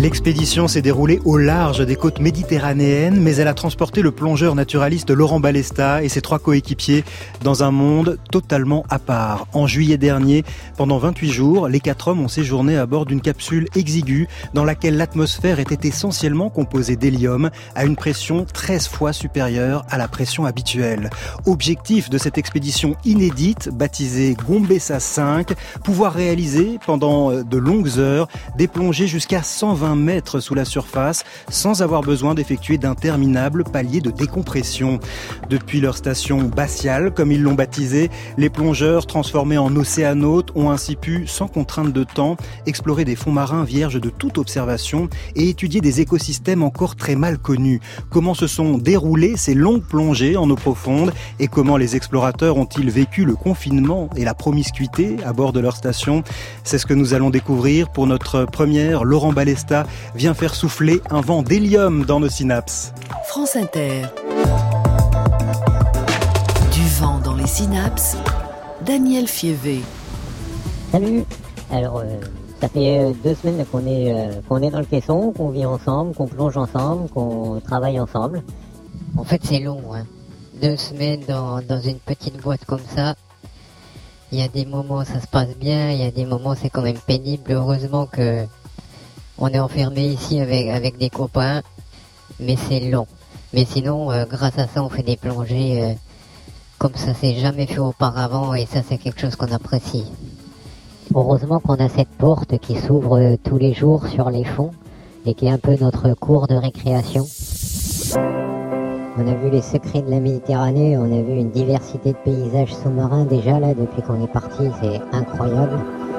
L'expédition s'est déroulée au large des côtes méditerranéennes, mais elle a transporté le plongeur naturaliste Laurent Balesta et ses 3 coéquipiers dans un monde totalement à part. En juillet dernier, pendant 28 jours, les 4 hommes ont séjourné à bord d'une capsule exiguë dans laquelle l'atmosphère était essentiellement composée d'hélium à une pression 13 fois supérieure à la pression habituelle. Objectif de cette expédition inédite, baptisée Gombessa 5, pouvoir réaliser pendant de longues heures des plongées jusqu'à 120 mètres sous la surface sans avoir besoin d'effectuer d'interminables paliers de décompression. Depuis leur station batiale, comme ils l'ont baptisée, les plongeurs transformés en océanautes ont ainsi pu, sans contrainte de temps, explorer des fonds marins vierges de toute observation et étudier des écosystèmes encore très mal connus. Comment se sont déroulées ces longues plongées en eau profonde et comment les explorateurs ont-ils vécu le confinement et la promiscuité à bord de leur station? C'est ce que nous allons découvrir pour notre première. Laurent Balesta vient faire souffler un vent d'hélium dans nos synapses. France Inter. Du vent dans les synapses, Daniel Fievé. Salut. Alors, ça fait 2 semaines qu'on est dans le caisson, qu'on vit ensemble, qu'on plonge ensemble, qu'on travaille ensemble. En fait, c'est long, hein. 2 semaines dans une petite boîte comme ça. Il y a des moments où ça se passe bien, il y a des moments où c'est quand même pénible. Heureusement que on est enfermé ici avec des copains, mais c'est long. Mais sinon, grâce à ça, on fait des plongées comme ça s'est jamais fait auparavant, et ça, c'est quelque chose qu'on apprécie. Heureusement qu'on a cette porte qui s'ouvre tous les jours sur les fonds et qui est un peu notre cours de récréation. On a vu les secrets de la Méditerranée, on a vu une diversité de paysages sous-marins déjà là depuis qu'on est parti, c'est incroyable.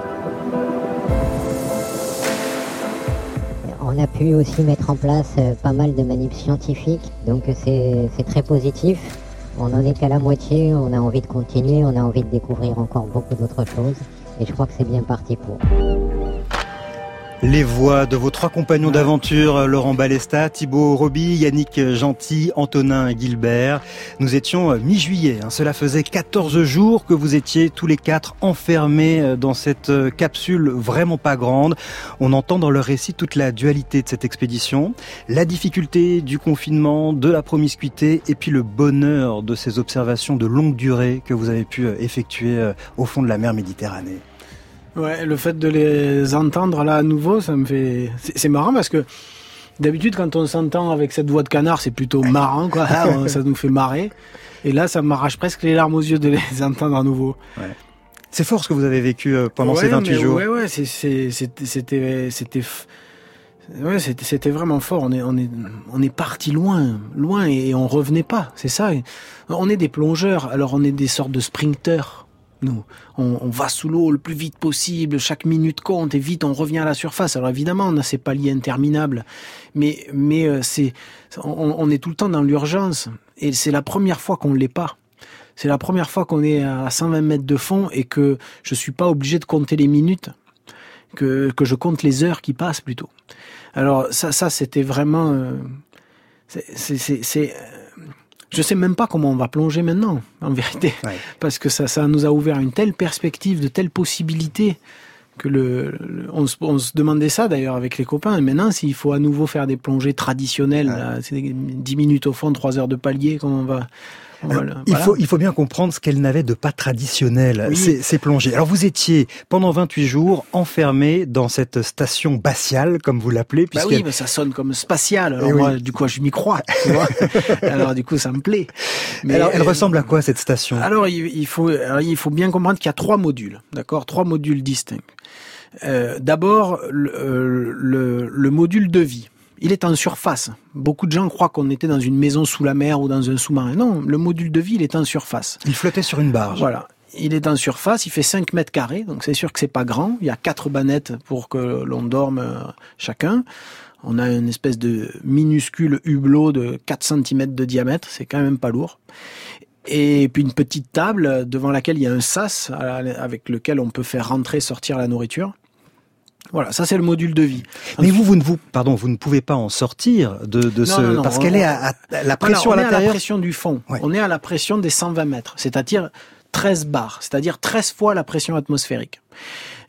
On a pu aussi mettre en place pas mal de manips scientifiques, donc c'est très positif. On n'en est qu'à la moitié, on a envie de continuer, on a envie de découvrir encore beaucoup d'autres choses, et je crois que c'est bien parti pour. Les voix de vos 3 compagnons d'aventure, Laurent Balesta, Thibaut Roby, Yannick Gentil, Antonin Guilbert. Nous étions mi-juillet, cela faisait 14 jours que vous étiez tous les 4 enfermés dans cette capsule vraiment pas grande. On entend dans leur récit toute la dualité de cette expédition, la difficulté du confinement, de la promiscuité et puis le bonheur de ces observations de longue durée que vous avez pu effectuer au fond de la mer Méditerranée. Ouais, le fait de les entendre là à nouveau, ça me fait... C'est marrant parce que d'habitude, quand on s'entend avec cette voix de canard, c'est plutôt marrant, quoi. Ça nous fait marrer. Et là, ça m'arrage presque les larmes aux yeux de les entendre à nouveau. Ouais. C'est fort ce que vous avez vécu pendant ces 28 jours. Ouais, c'était vraiment fort. On est parti loin, et on revenait pas. C'est ça. On est des plongeurs, alors on est des sortes de sprinteurs. Nous, on va sous l'eau le plus vite possible, chaque minute compte et vite on revient à la surface. Alors évidemment, on a ces paliers interminables, mais on est tout le temps dans l'urgence et c'est la première fois qu'on l'est pas. C'est la première fois qu'on est à 120 mètres de fond et que je suis pas obligé de compter les minutes, que je compte les heures qui passent plutôt. Alors ça c'était vraiment je sais même pas comment on va plonger maintenant, en vérité, parce que ça nous a ouvert une telle perspective, de telles possibilités, que on se demandait ça d'ailleurs avec les copains. Et maintenant, s'il faut à nouveau faire des plongées traditionnelles, là, c'est 10 minutes au fond, 3 heures de palier, comment on va... Voilà. Il faut bien comprendre ce qu'elle n'avait de pas traditionnel, ces plongées. Alors vous étiez pendant 28 jours enfermé dans cette station batiale, comme vous l'appelez. Bah oui, mais ça sonne comme spatial. Alors moi, du coup, je m'y crois. Tu vois. Alors du coup, ça me plaît. Mais alors, elle ressemble à quoi cette station? Alors il faut bien comprendre qu'il y a 3 modules, d'accord, 3 modules distincts. D'abord, le module de vie. Il est en surface. Beaucoup de gens croient qu'on était dans une maison sous la mer ou dans un sous-marin. Non, le module de vie, il est en surface. Il flottait sur une barge. Voilà. Il est en surface, il fait 5 mètres carrés, donc c'est sûr que c'est pas grand. Il y a 4 bannettes pour que l'on dorme chacun. On a une espèce de minuscule hublot de 4 cm de diamètre, c'est quand même pas lourd. Et puis une petite table devant laquelle il y a un sas avec lequel on peut faire rentrer, sortir la nourriture. Voilà, ça c'est le module de vie. Mais vous ne pouvez pas en sortir non, parce qu'elle est à la pression à l'intérieur. On est à la pression du fond. Ouais. On est à la pression des 120 mètres, c'est-à-dire 13 bars, c'est-à-dire 13 fois la pression atmosphérique.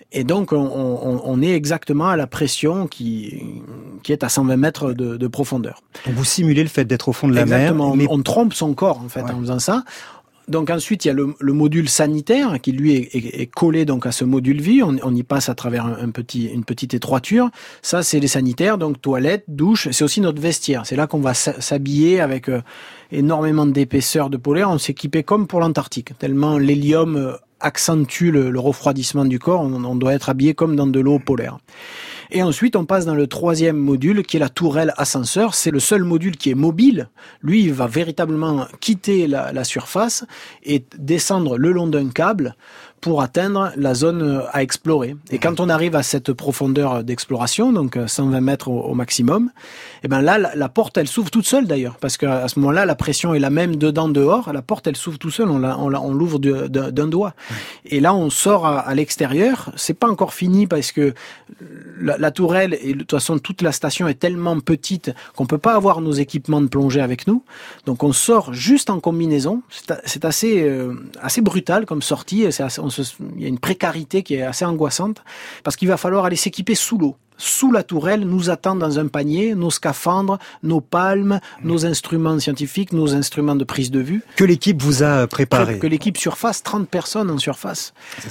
Et donc, on est exactement à la pression qui est à 120 mètres de profondeur. Donc vous simulez le fait d'être au fond de la Exactement, mer. Mais... on trompe son corps, en fait, en faisant ça. Donc ensuite, il y a le module sanitaire qui, lui, est collé donc à ce module vie. On y passe à travers une petite étroiture. Ça, c'est les sanitaires, donc toilette, douche. C'est aussi notre vestiaire. C'est là qu'on va s'habiller avec énormément d'épaisseur de polaire. On s'équipait comme pour l'Antarctique, tellement l'hélium accentue le refroidissement du corps. On doit être habillé comme dans de l'eau polaire. Et ensuite, on passe dans le troisième module, qui est la tourelle ascenseur. C'est le seul module qui est mobile. Lui, il va véritablement quitter la surface et descendre le long d'un câble pour atteindre la zone à explorer. Et quand on arrive à cette profondeur d'exploration, donc 120 mètres au maximum, et ben là, la porte, elle s'ouvre toute seule d'ailleurs, parce qu'à ce moment-là, la pression est la même dedans, dehors. La porte, elle s'ouvre toute seule, on l'ouvre d'un doigt. Et là, on sort à l'extérieur. C'est pas encore fini parce que la tourelle et de toute façon toute la station est tellement petite qu'on peut pas avoir nos équipements de plongée avec nous. Donc on sort juste en combinaison. C'est assez brutal comme sortie. Il y a une précarité qui est assez angoissante parce qu'il va falloir aller s'équiper sous l'eau. Sous la tourelle, nous attendent dans un panier nos scaphandres, nos palmes, nos instruments scientifiques, nos instruments de prise de vue. Que l'équipe vous a préparé. Que l'équipe surface, 30 personnes en surface,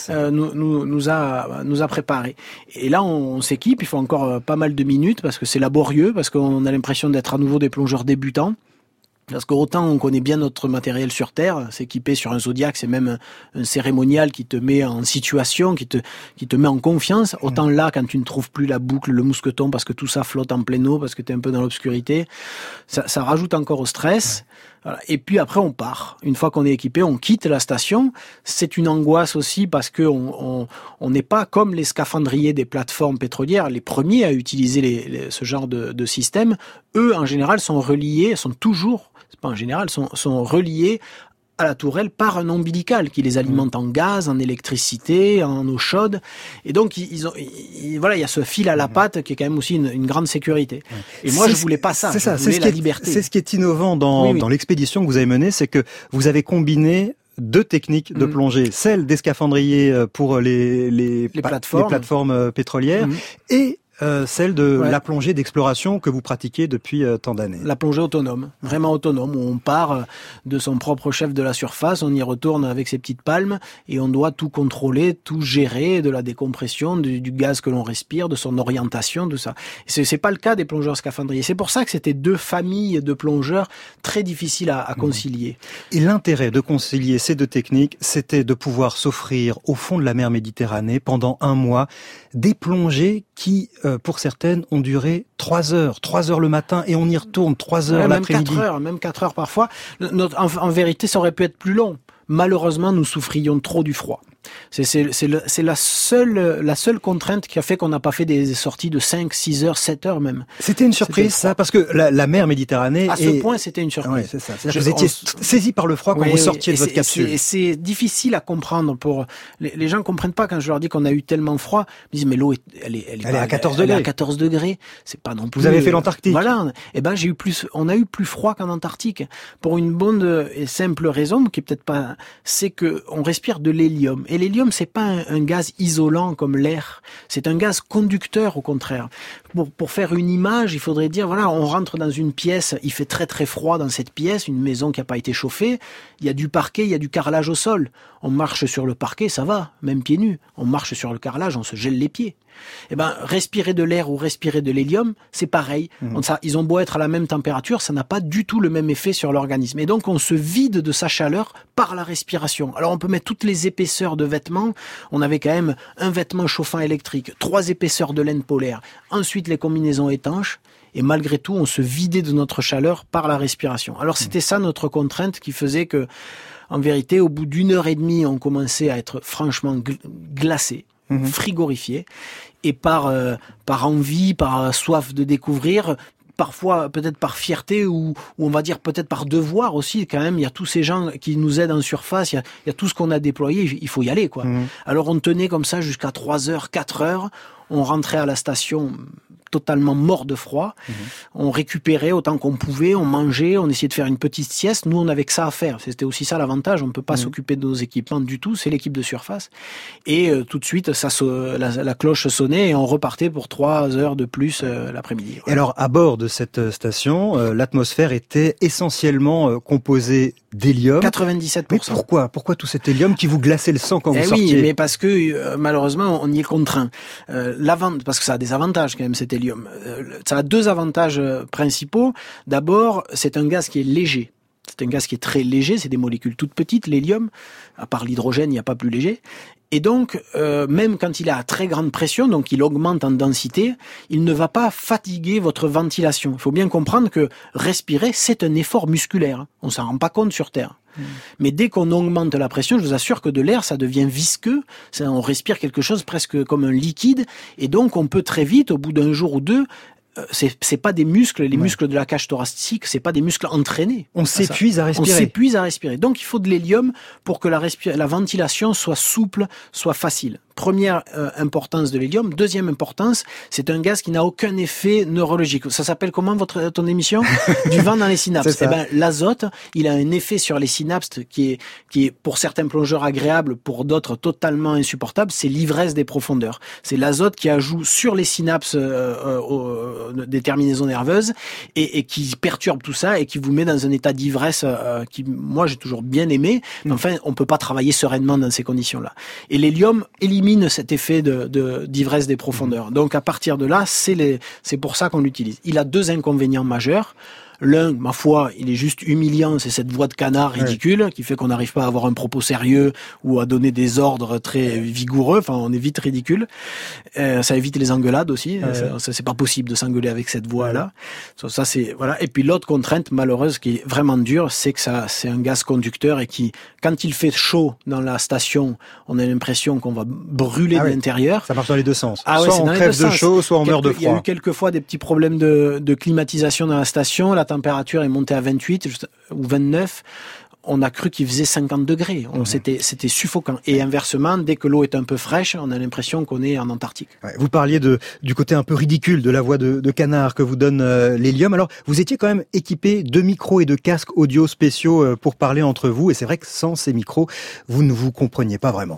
nous a préparé. Et là, on s'équipe, il faut encore pas mal de minutes parce que c'est laborieux, parce qu'on a l'impression d'être à nouveau des plongeurs débutants. Parce qu'autant on connaît bien notre matériel sur Terre, s'équiper sur un Zodiac, c'est même un cérémonial qui te met en situation, qui te met en confiance. Autant là, quand tu ne trouves plus la boucle, le mousqueton, parce que tout ça flotte en pleine eau, parce que tu es un peu dans l'obscurité, ça rajoute encore au stress. Voilà. Et puis après, on part. Une fois qu'on est équipé, on quitte la station. C'est une angoisse aussi parce que on n'est pas comme les scaphandriers des plateformes pétrolières, les premiers à utiliser ce genre de système. Eux, en général, sont reliés à la tourelle par un ombilical qui les alimente en gaz, en électricité, en eau chaude. Et donc, il y a ce fil à la patte qui est quand même aussi une grande sécurité. Et moi, je voulais pas ça. C'est ça, je voulais la liberté. C'est ce qui est innovant dans l'expédition que vous avez menée, c'est que vous avez combiné deux techniques de plongée. Celle des scaphandriers pour les plateformes pétrolières et celle de la plongée d'exploration que vous pratiquez depuis tant d'années. La plongée autonome, vraiment autonome, où on part de son propre chef de la surface, on y retourne avec ses petites palmes et on doit tout contrôler, tout gérer, de la décompression, du gaz que l'on respire, de son orientation, de ça. Et c'est pas le cas des plongeurs scaphandriers. C'est pour ça que c'était deux familles de plongeurs très difficiles à concilier. Et l'intérêt de concilier ces deux techniques, c'était de pouvoir s'offrir au fond de la mer Méditerranée pendant un mois des plongées qui, pour certaines, ont duré 3 heures. 3 heures le matin et on y retourne 3 heures l'après-midi. Même 4 heures parfois. En vérité, ça aurait pu être plus long. Malheureusement, nous souffrions trop du froid. C'est la seule contrainte qui a fait qu'on n'a pas fait des sorties de 5, 6 heures, 7 heures même. C'était une surprise, ça, parce que la mer Méditerranée... À ce point, c'était une surprise. Ouais, c'est ça. Vous étiez saisi par le froid quand vous sortiez de votre capsule. Et c'est difficile à comprendre. Les gens comprennent pas quand je leur dis qu'on a eu tellement froid. Ils disent, mais l'eau, elle est à 14 degrés. Elle est à 14 degrés. C'est pas non plus... Vous avez fait l'Antarctique. Voilà. Eh ben, on a eu plus froid qu'en Antarctique. Pour une bonne et simple raison, qui est peut-être pas, c'est que on respire de l'hélium. Et l'hélium, c'est pas un gaz isolant comme l'air. C'est un gaz conducteur, au contraire. Pour faire une image, il faudrait dire, voilà, on rentre dans une pièce, il fait très très froid dans cette pièce, une maison qui n'a pas été chauffée, il y a du parquet, il y a du carrelage au sol. On marche sur le parquet, ça va, même pieds nus. On marche sur le carrelage, on se gèle les pieds. Eh ben, respirer de l'air ou respirer de l'hélium, c'est pareil. Ils ont beau être à la même température, ça n'a pas du tout le même effet sur l'organisme. Et donc, on se vide de sa chaleur par la respiration. Alors, on peut mettre toutes les épaisseurs de vêtements. On avait quand même un vêtement chauffant électrique, 3 épaisseurs de laine polaire. Ensuite, les combinaisons étanches. Et malgré tout, on se vidait de notre chaleur par la respiration. Alors, c'était ça notre contrainte qui faisait que, en vérité, au bout d'1 heure et demie, on commençait à être franchement glacé. Frigorifié, et par envie, par soif de découvrir, parfois peut-être par fierté ou on va dire peut-être par devoir aussi. Quand même, il y a tous ces gens qui nous aident en surface, il y a tout ce qu'on a déployé, il faut y aller, quoi. Alors on tenait comme ça jusqu'à 3 heures, 4 heures, on rentrait à la station totalement morts de froid. On récupérait autant qu'on pouvait, on mangeait, on essayait de faire une petite sieste. Nous, on avait que ça à faire. C'était aussi ça l'avantage. On ne peut pas s'occuper de nos équipements du tout. C'est l'équipe de surface. Et tout de suite, la cloche sonnait et on repartait pour 3 heures de plus l'après-midi. Et alors, à bord de cette station, l'atmosphère était essentiellement composée d'hélium. 97%. Mais pourquoi tout cet hélium qui vous glaçait le sang quand vous sortiez? Oui, mais parce que malheureusement, on y est contraint. Parce que ça a des avantages quand même, cet hélium. Ça a 2 avantages principaux. D'abord, c'est un gaz qui est léger. C'est un gaz qui est très léger, c'est des molécules toutes petites, l'hélium. À part l'hydrogène, il n'y a pas plus léger. Et donc, même quand il est à très grande pression, donc il augmente en densité, il ne va pas fatiguer votre ventilation. Il faut bien comprendre que respirer, c'est un effort musculaire. On s'en rend pas compte sur Terre. Mais dès qu'on augmente la pression, je vous assure que de l'air, ça devient visqueux. On respire quelque chose presque comme un liquide. Et donc, on peut très vite, au bout d'un jour ou 2, c'est pas des muscles, les muscles de la cage thoracique, c'est pas des muscles entraînés. On s'épuise à respirer. On s'épuise à respirer. Donc, il faut de l'hélium pour que la ventilation soit souple, soit facile. Première importance de l'hélium. Deuxième importance, c'est un gaz qui n'a aucun effet neurologique. Ça s'appelle comment ton émission? Du vent dans les synapses. Eh ben, l'azote, il a un effet sur les synapses qui est pour certains plongeurs agréable, pour d'autres totalement insupportable. C'est l'ivresse des profondeurs. C'est l'azote qui ajoute sur les synapses des terminaisons nerveuses et qui perturbe tout ça et qui vous met dans un état d'ivresse qui, moi, j'ai toujours bien aimé. Mais enfin, on peut pas travailler sereinement dans ces conditions-là. Et l'hélium élimine cet effet d'ivresse des profondeurs. Donc à partir de là, c'est pour ça qu'on l'utilise. Il a 2 inconvénients majeurs. L'un, ma foi, il est juste humiliant, c'est cette voix de canard ridicule qui fait qu'on n'arrive pas à avoir un propos sérieux ou à donner des ordres très vigoureux. Enfin, on est vite ridicule. Ça évite les engueulades aussi. Ça, c'est pas possible de s'engueuler avec cette voix-là. Ça, c'est voilà. Et puis l'autre contrainte malheureuse qui est vraiment dure, c'est que c'est un gaz conducteur et qui, quand il fait chaud dans la station, on a l'impression qu'on va brûler de l'intérieur. Ça marche dans les 2 sens. Soit on crève de chaud, soit on meurt de froid. Il y a eu quelques fois des petits problèmes de climatisation dans la station. La température est montée à 28 ou 29. On a cru qu'il faisait 50 degrés. C'était suffocant. Et inversement, dès que l'eau est un peu fraîche, on a l'impression qu'on est en Antarctique. Vous parliez du côté un peu ridicule de la voix de canard que vous donne l'hélium. Alors, vous étiez quand même équipé de micros et de casques audio spéciaux pour parler entre vous. Et c'est vrai que sans ces micros, vous ne vous compreniez pas vraiment.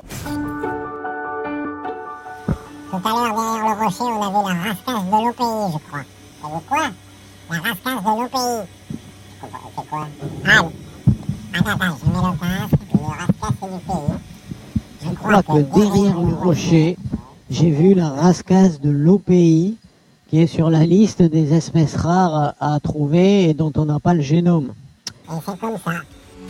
Tout à l'heure, derrière le rocher, on avait la rascasse de l'OPI, je crois. Vous savez quoi? La rascasse de l'OPI. C'est quoi? Attends, je mets le casque, puis le rascasse c'est du pays. Je crois que derrière le rocher, j'ai vu la rascasse de l'OPI, qui est sur la liste des espèces rares à trouver et dont on n'a pas le génome. Et c'est comme ça.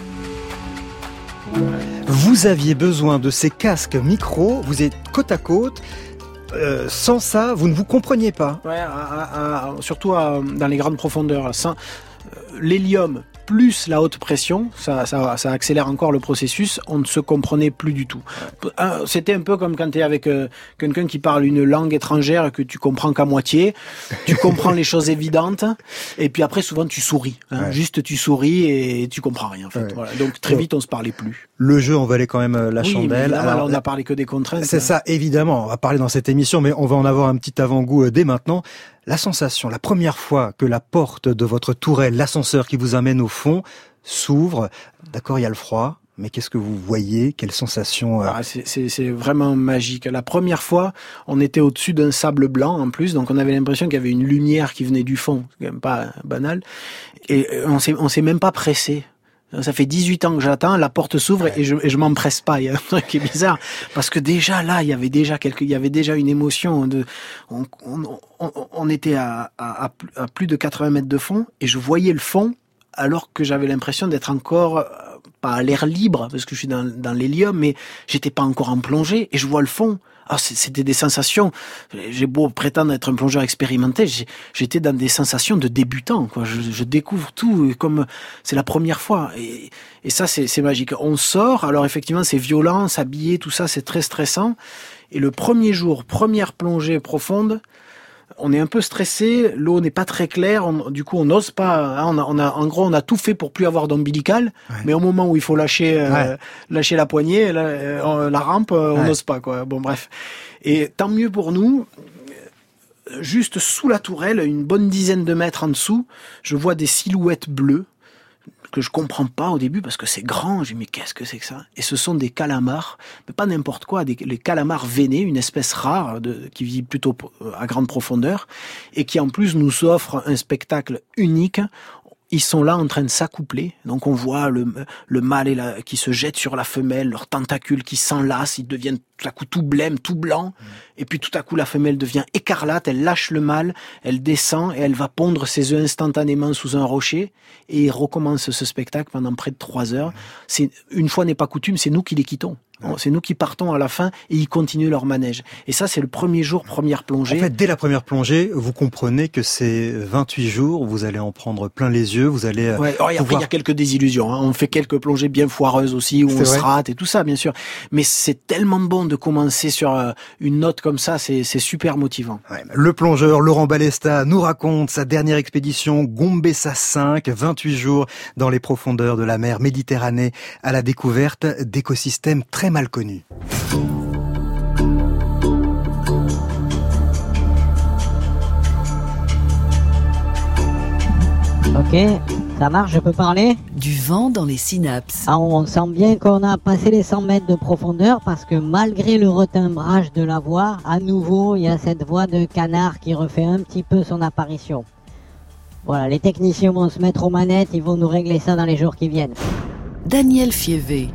Vous aviez besoin de ces casques micro, vous êtes côte à côte. Sans ça, vous ne vous compreniez pas. Ouais, surtout dans les grandes profondeurs. L'hélium plus la haute pression, ça accélère encore le processus, on ne se comprenait plus du tout. C'était un peu comme quand tu es avec quelqu'un qui parle une langue étrangère que tu comprends qu'à moitié, tu comprends les choses évidentes, et puis après souvent tu souris. Juste tu souris et tu comprends rien en fait. Voilà. Donc très vite on se parlait plus. Le jeu en valait quand même la chandelle. Alors on n'a parlé que des contraintes. C'est ça, évidemment. On va parler dans cette émission, mais on va en avoir un petit avant-goût dès maintenant. La sensation, la première fois que la porte de votre tourelle, l'ascenseur qui vous amène au fond, s'ouvre. D'accord, il y a le froid, mais qu'est-ce que vous voyez? Quelle sensation? C'est vraiment magique. La première fois, on était au-dessus d'un sable blanc en plus, donc on avait l'impression qu'il y avait une lumière qui venait du fond. C'est quand même pas banal. Et on s'est même pas pressé. Ça fait 18 ans que j'attends, la porte s'ouvre et je m'empresse pas. Il y a un truc qui est bizarre parce que déjà là, il y avait déjà une émotion on était à plus de 80 mètres de fond et je voyais le fond alors que j'avais l'impression d'être encore pas à l'air libre parce que je suis dans l'hélium, mais j'étais pas encore en plongée et je vois le fond. Ah, c'était des sensations. J'ai beau prétendre être un plongeur expérimenté, j'étais dans des sensations de débutant, quoi. Je découvre tout comme c'est la première fois. Et ça, c'est magique. On sort. Alors effectivement, c'est violent, s'habiller, tout ça, c'est très stressant. Et le premier jour, première plongée profonde, on est un peu stressé, l'eau n'est pas très claire, du coup on n'ose pas, en gros on a tout fait pour plus avoir d'ombilical, mais au moment où il faut lâcher la poignée, la rampe, on n'ose pas, quoi. Bon bref. Et tant mieux pour nous, juste sous la tourelle, une bonne dizaine de mètres en dessous, je vois des silhouettes bleues que je comprends pas au début parce que c'est grand. Je dis mais qu'est-ce que c'est que ça? Et ce sont des calamars, mais pas n'importe quoi, les calamars veinés, une espèce rare qui vit plutôt à grande profondeur et qui en plus nous offre un spectacle unique. Ils sont là en train de s'accoupler, donc on voit le mâle qui se jette sur la femelle, leurs tentacules qui s'enlacent, ils deviennent tout à coup tout blême, tout blanc, et puis tout à coup la femelle devient écarlate, elle lâche le mâle, elle descend et elle va pondre ses œufs instantanément sous un rocher, et il recommence ce spectacle pendant près de 3 heures. C'est, une fois n'est pas coutume, c'est nous qui les quittons. C'est nous qui partons à la fin et ils continuent leur manège. Et ça, c'est le premier jour, première plongée. En fait, dès la première plongée, vous comprenez que c'est 28 jours, vous allez en prendre plein les yeux, vous allez Après, il y a quelques désillusions. On fait quelques plongées bien foireuses aussi, où on se rate et tout ça, bien sûr. Mais c'est tellement bon de commencer sur une note comme ça, c'est super motivant. Ouais, le plongeur Laurent Balesta nous raconte sa dernière expédition Gombessa 5, 28 jours dans les profondeurs de la mer Méditerranée à la découverte d'écosystèmes très mal connus. Ok, ça marche, je peux parler? Du vent dans les synapses. Ah, on sent bien qu'on a passé les 100 mètres de profondeur parce que malgré le retimbrage de la voix, à nouveau, il y a cette voix de canard qui refait un petit peu son apparition. Voilà, les techniciens vont se mettre aux manettes, ils vont nous régler ça dans les jours qui viennent. Daniel Fievé.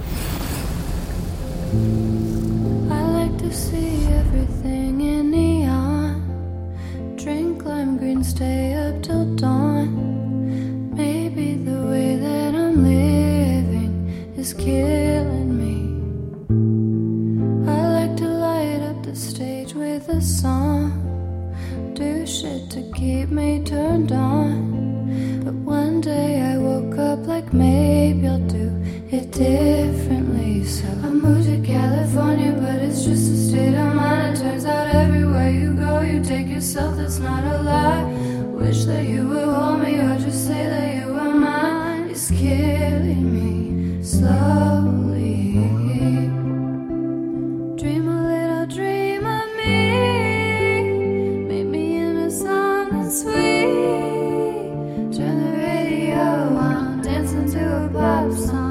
I like to see everything in neon. Drink lime green, stay up till dawn. Maybe the way that I'm living is killing me. I like to light up the stage with a song. Do shit to keep me turned on. But one day I woke up like maybe I'll do it differently. So I moved to California, but it's just a state of mind. It turns out everywhere you go, you take yourself, that's not a lie. Wish that you would hold me or just say that you were mine. It's killing me slowly. Dream a little dream of me. Meet me in a song that's sweet. Turn the radio on, dancing to a pop song.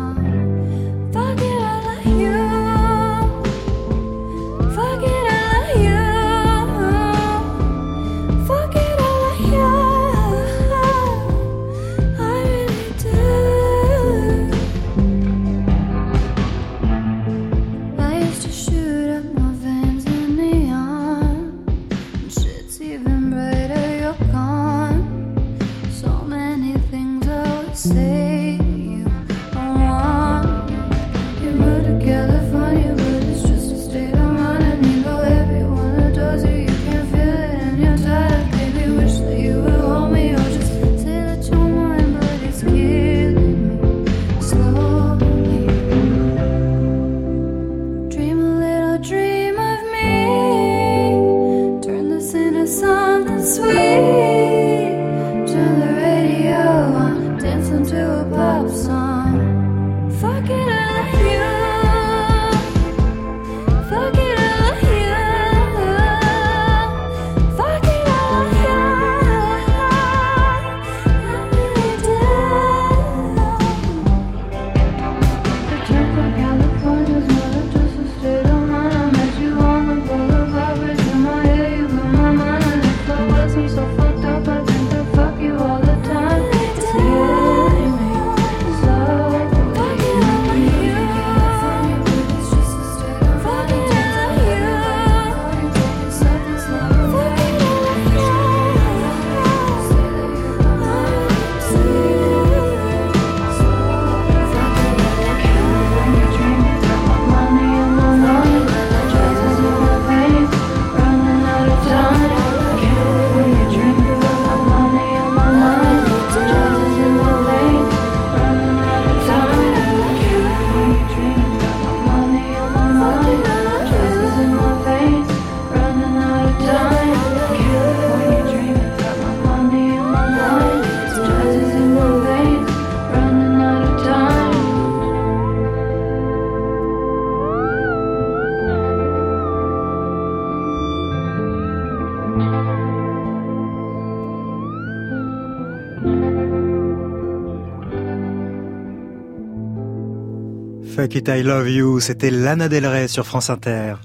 Fake It, I Love You, c'était Lana Del Rey sur France Inter.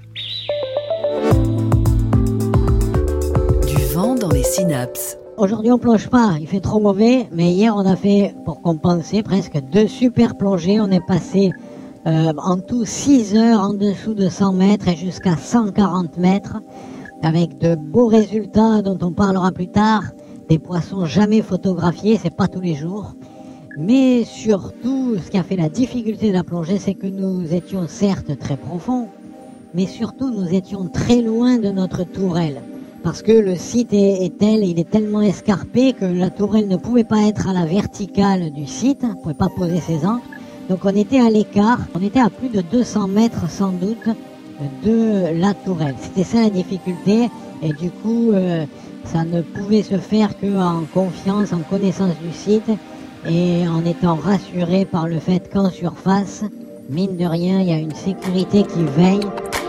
Du vent dans les synapses. Aujourd'hui on plonge pas, il fait trop mauvais, mais hier on a fait, pour compenser, presque 2 super plongées. On est passé en tout 6 heures en dessous de 100 mètres et jusqu'à 140 mètres, avec de beaux résultats dont on parlera plus tard, des poissons jamais photographiés, c'est pas tous les jours. Mais surtout, ce qui a fait la difficulté de la plongée, c'est que nous étions certes très profonds, mais surtout nous étions très loin de notre tourelle. Parce que le site il est tellement escarpé que la tourelle ne pouvait pas être à la verticale du site, ne pouvait pas poser ses ancres. Donc on était à l'écart, on était à plus de 200 mètres sans doute de la tourelle. C'était ça la difficulté, et du coup ça ne pouvait se faire qu'en confiance, en connaissance du site, et en étant rassuré par le fait qu'en surface, mine de rien, il y a une sécurité qui veille.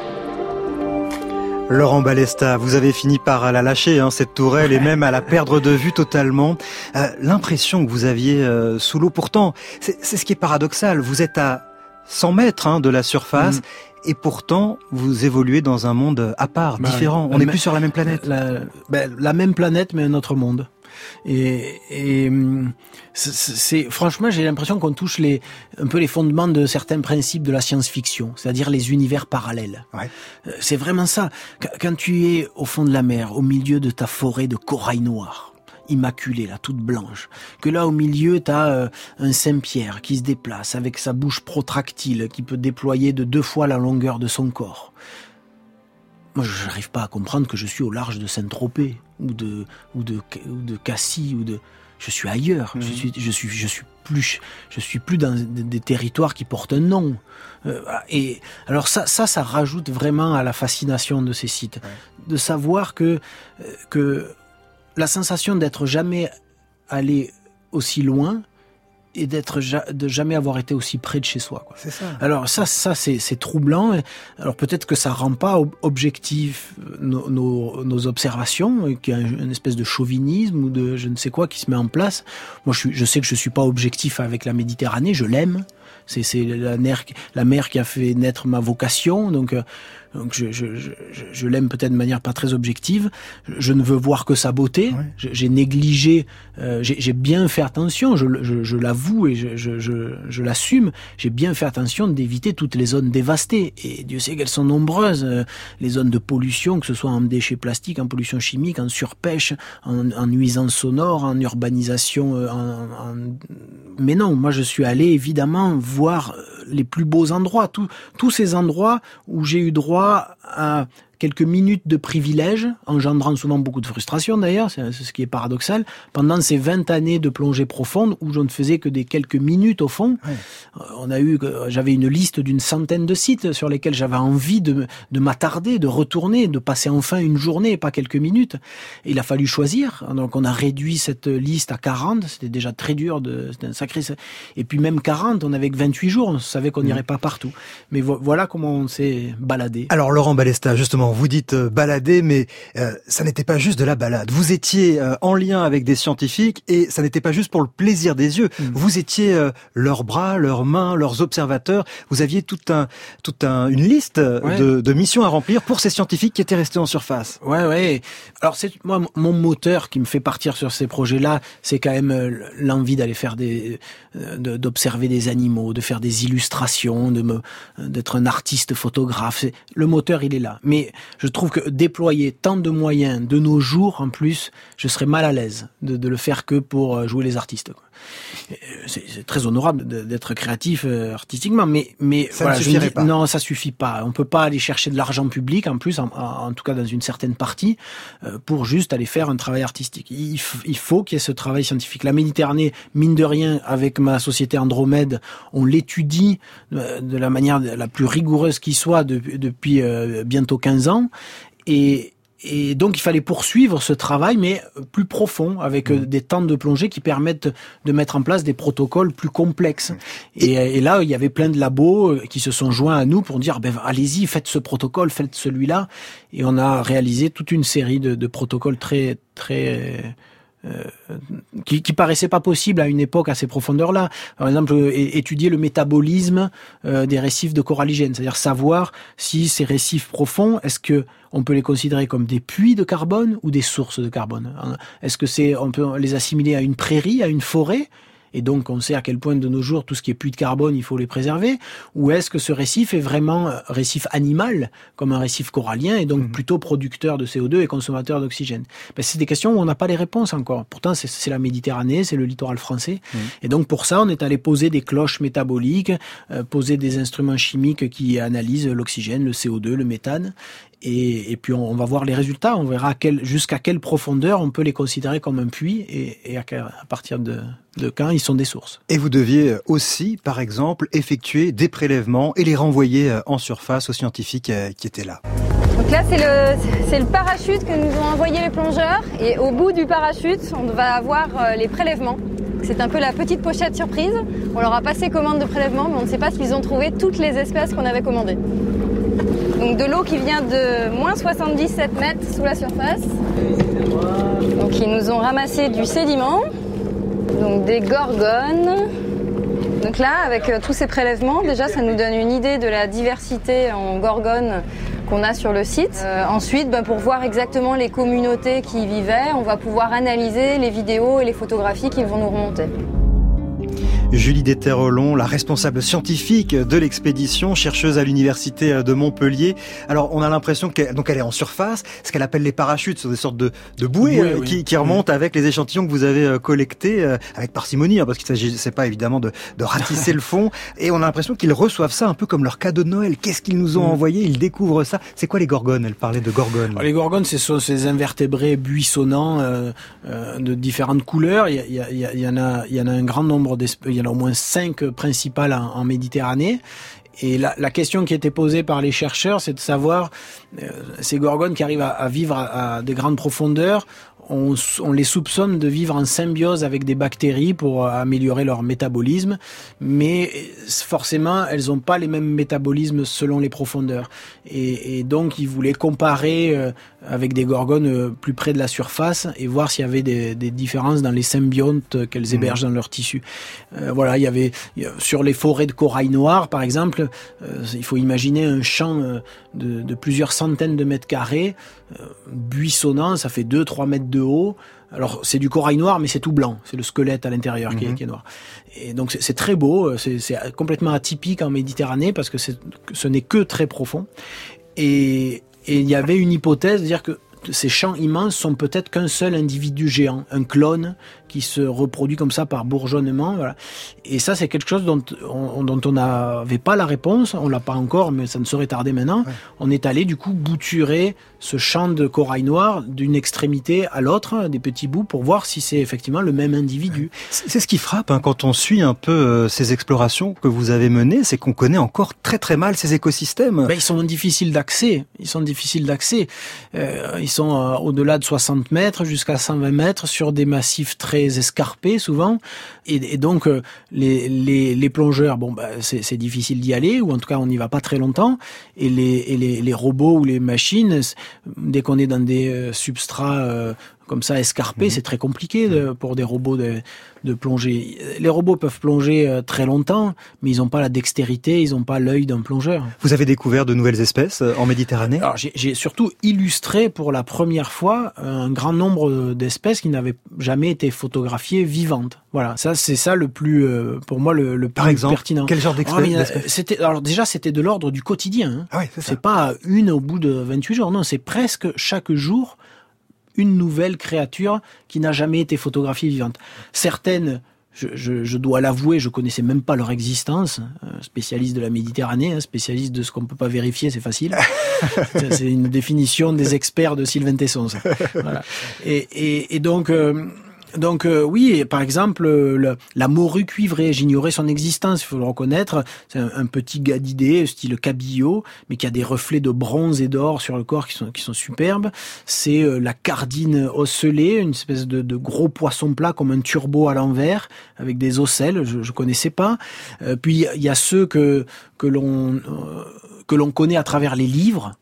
Laurent Balesta, vous avez fini par la lâcher, cette tourelle, et même à la perdre de vue totalement. L'impression que vous aviez sous l'eau, pourtant, c'est ce qui est paradoxal. Vous êtes à 100 mètres de la surface, et pourtant, vous évoluez dans un monde à part, différent. On n'est plus sur la même planète. La même planète, mais un autre monde. Et c'est franchement, j'ai l'impression qu'on touche un peu les fondements de certains principes de la science-fiction, c'est-à-dire les univers parallèles. Ouais. C'est vraiment ça. Quand tu es au fond de la mer, au milieu de ta forêt de corail noir, immaculée, là, toute blanche, que là au milieu t'as un Saint-Pierre qui se déplace avec sa bouche protractile qui peut déployer de 2 fois la longueur de son corps. Moi, je n'arrive pas à comprendre que je suis au large de Saint-Tropez ou de Cassis je suis ailleurs. Je suis plus dans des territoires qui portent un nom. Et alors ça rajoute vraiment à la fascination de ces sites, de savoir que la sensation d'être jamais allé aussi loin et de jamais avoir été aussi près de chez soi, quoi. C'est ça. Alors ça c'est troublant. Alors peut-être que ça rend pas objectif nos observations, qu'il y a une espèce de chauvinisme ou de je ne sais quoi qui se met en place. Moi je sais que je suis pas objectif avec la Méditerranée, je l'aime. C'est la mer qui a fait naître ma vocation, donc je l'aime peut-être de manière pas très objective. Je ne veux voir que sa beauté. Ouais. J'ai négligé, j'ai bien fait attention, je l'avoue et je l'assume. J'ai bien fait attention d'éviter toutes les zones dévastées. Et Dieu sait qu'elles sont nombreuses, les zones de pollution, que ce soit en déchets plastiques, en pollution chimique, en surpêche, en nuisances sonores, en urbanisation. Mais non, moi je suis allé évidemment voir les plus beaux endroits, tous ces endroits où j'ai eu droit à quelques minutes de privilège, engendrant souvent beaucoup de frustration d'ailleurs, c'est ce qui est paradoxal, pendant ces 20 années de plongée profonde où je ne faisais que des quelques minutes au fond. Ouais. J'avais une liste d'une centaine de sites sur lesquels j'avais envie de m'attarder, de retourner, de passer enfin une journée et pas quelques minutes. Et il a fallu choisir, donc on a réduit cette liste à 40, c'était déjà très dur, c'était un sacré... Et puis même 40, on avait que 28 jours, on savait qu'on n'irait pas partout. Mais voilà comment on s'est baladé. Alors Laurent Balesta, justement, vous dites balader, mais ça n'était pas juste de la balade. Vous étiez en lien avec des scientifiques et ça n'était pas juste pour le plaisir des yeux. Vous étiez leurs bras, leurs mains, leurs observateurs. Vous aviez toute une liste de missions à remplir pour ces scientifiques qui étaient restés en surface. Ouais. Alors moi mon moteur qui me fait partir sur ces projets-là, c'est quand même l'envie d'aller faire d'observer des animaux, de faire des illustrations, d'être un artiste photographe. Le moteur, il est là. Mais je trouve que déployer tant de moyens de nos jours, en plus, je serais mal à l'aise de le faire que pour jouer les artistes, quoi. C'est très honorable d'être créatif artistiquement, mais ça ne suffirait pas. Non, ça suffit pas. On peut pas aller chercher de l'argent public, en plus, en tout cas dans une certaine partie, pour juste aller faire un travail artistique. Il faut qu'il y ait ce travail scientifique. La Méditerranée, mine de rien, avec ma société Andromède, on l'étudie de la manière la plus rigoureuse qui soit depuis bientôt 15 ans, et donc il fallait poursuivre ce travail, mais plus profond, avec des temps de plongée qui permettent de mettre en place des protocoles plus complexes. Et là, il y avait plein de labos qui se sont joints à nous pour dire allez-y, faites ce protocole, faites celui-là. Et on a réalisé toute une série de protocoles très très qui paraissait pas possible à une époque à ces profondeurs-là. Par exemple, étudier le métabolisme des récifs de coralligènes, c'est-à-dire savoir si ces récifs profonds, est-ce que on peut les considérer comme des puits de carbone ou des sources de carbone. Est-ce que on peut les assimiler à une prairie, à une forêt? Et donc, on sait à quel point de nos jours, tout ce qui est puits de carbone, il faut les préserver. Ou est-ce que ce récif est vraiment un récif animal, comme un récif corallien, et donc plutôt producteur de CO2 et consommateur d'oxygène? C'est des questions où on n'a pas les réponses encore. Pourtant, c'est la Méditerranée, c'est le littoral français. Et donc, pour ça, on est allé poser des cloches métaboliques, poser des instruments chimiques qui analysent l'oxygène, le CO2, le méthane. Et puis on va voir les résultats, on verra jusqu'à quelle profondeur on peut les considérer comme un puits et à partir de quand ils sont des sources. Et vous deviez aussi, par exemple, effectuer des prélèvements et les renvoyer en surface aux scientifiques qui étaient là. Donc là, c'est le parachute que nous ont envoyé les plongeurs, et au bout du parachute, on va avoir les prélèvements. C'est un peu la petite pochette surprise. On leur a passé commande de prélèvement, mais on ne sait pas s'ils ont trouvé toutes les espèces qu'on avait commandées. Donc de l'eau qui vient de moins 77 mètres sous la surface. Donc ils nous ont ramassé du sédiment, donc des gorgones. Donc là, avec tous ces prélèvements, déjà ça nous donne une idée de la diversité en gorgones qu'on a sur le site. Ensuite, pour voir exactement les communautés qui y vivaient, on va pouvoir analyser les vidéos et les photographies qu'ils vont nous remonter. Julie Déterrelon, la responsable scientifique de l'expédition, chercheuse à l'université de Montpellier. Alors, on a l'impression qu'elle est en surface. Ce qu'elle appelle les parachutes, ce sont des sortes de bouées qui remontent avec les échantillons que vous avez collectés avec parcimonie, parce qu'il ne s'agissait pas évidemment de ratisser le fond. Et on a l'impression qu'ils reçoivent ça un peu comme leur cadeau de Noël. Qu'est-ce qu'ils nous ont envoyé? Ils découvrent ça. C'est quoi les gorgones? Elle parlait de gorgones. Alors, les gorgones, ce sont ces invertébrés buissonnants de différentes couleurs. Il y en a un grand nombre d'espèces. Il y en a au moins 5 principales en Méditerranée. Et la question qui était posée par les chercheurs, c'est de savoir, ces gorgones qui arrivent à vivre à de grandes profondeurs, on les soupçonne de vivre en symbiose avec des bactéries pour améliorer leur métabolisme, mais forcément, elles n'ont pas les mêmes métabolismes selon les profondeurs. Et donc, ils voulaient comparer avec des gorgones plus près de la surface et voir s'il y avait des différences dans les symbiontes qu'elles hébergent dans leur tissu. Voilà, il y avait sur les forêts de corail noir, par exemple, il faut imaginer un champ de plusieurs centaines de mètres carrés, buissonnant, ça fait 2-3 mètres de haut. Alors c'est du corail noir, mais c'est tout blanc, c'est le squelette à l'intérieur qui est noir. Et donc c'est très beau, c'est complètement atypique en Méditerranée parce que ce n'est que très profond. Et il y avait une hypothèse de dire que ces champs immenses sont peut-être qu'un seul individu géant, un clone qui se reproduit comme ça par bourgeonnement. Voilà. Et ça, c'est quelque chose dont on n'avait pas la réponse. On l'a pas encore, mais ça ne saurait tarder maintenant. Ouais. On est allé du coup bouturer ce champ de corail noir d'une extrémité à l'autre, des petits bouts, pour voir si c'est effectivement le même individu. C'est ce qui frappe quand on suit un peu ces explorations que vous avez menées, c'est qu'on connaît encore très très mal ces écosystèmes. Ils sont difficiles d'accès. Ils sont au-delà de 60 mètres jusqu'à 120 mètres sur des massifs très escarpés souvent. Et donc les plongeurs, c'est difficile d'y aller, ou en tout cas on n'y va pas très longtemps. Et les robots ou les machines, dès qu'on est dans des substrats comme ça escarpés, c'est très compliqué pour des robots de plonger. Les robots peuvent plonger très longtemps, mais ils n'ont pas la dextérité, ils n'ont pas l'œil d'un plongeur. Vous avez découvert de nouvelles espèces en Méditerranée? Alors j'ai surtout illustré pour la première fois un grand nombre d'espèces qui n'avaient jamais été photographiées vivantes. Voilà, ça c'est ça le plus pour moi le plus Par exemple, pertinent. Quel genre d'espèces? C'était de l'ordre du quotidien. Hein. Ah oui, c'est pas une au bout de 28 jours, non, c'est presque chaque jour une nouvelle créature qui n'a jamais été photographiée vivante. Certaines, je dois l'avouer, je connaissais même pas leur existence. Spécialiste de la Méditerranée, spécialiste de ce qu'on peut pas vérifier, c'est facile. C'est une définition des experts de Sylvain Tesson. Ça. Voilà. Et donc oui, par exemple, la morue cuivrée, j'ignorais son existence, il faut le reconnaître. C'est un petit gadidé, style cabillaud, mais qui a des reflets de bronze et d'or sur le corps qui sont superbes. C'est la cardine ocellée, une espèce de gros poisson plat comme un turbo à l'envers, avec des ocelles, je connaissais pas. Puis il y a ceux que l'on connaît à travers les livres.